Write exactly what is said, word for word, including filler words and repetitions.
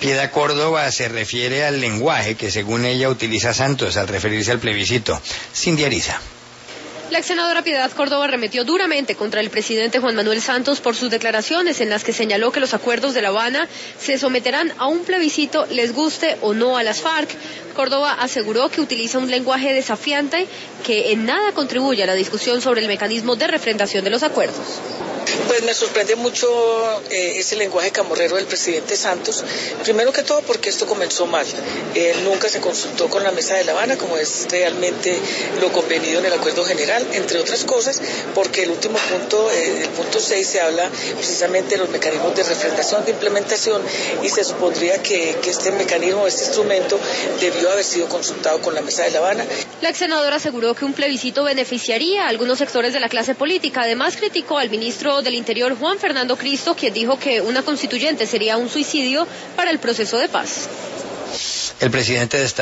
Piedad Córdoba se refiere al lenguaje que según ella utiliza Santos al referirse al plebiscito. Cindy Ariza. La ex senadora Piedad Córdoba arremetió duramente contra el presidente Juan Manuel Santos por sus declaraciones en las que señaló que los acuerdos de La Habana se someterán a un plebiscito, les guste o no a las FARC. Córdoba aseguró que utiliza un lenguaje desafiante que en nada contribuye a la discusión sobre el mecanismo de refrendación de los acuerdos. Pues me sorprende mucho eh, ese lenguaje camorrero del presidente Santos, primero que todo porque esto comenzó mal. Él nunca se consultó con la Mesa de La Habana, como es realmente lo convenido en el acuerdo general, entre otras cosas, porque el último punto, eh, el punto seis, se habla precisamente de los mecanismos de refrendación, de implementación, y se supondría que, que este mecanismo, este instrumento, debió haber sido consultado con la Mesa de La Habana. La ex senadora aseguró que un plebiscito beneficiaría a algunos sectores de la clase política. Además, criticó al ministro del Interior, Juan Fernando Cristo, quien dijo que una constituyente sería un suicidio para el proceso de paz. El presidente de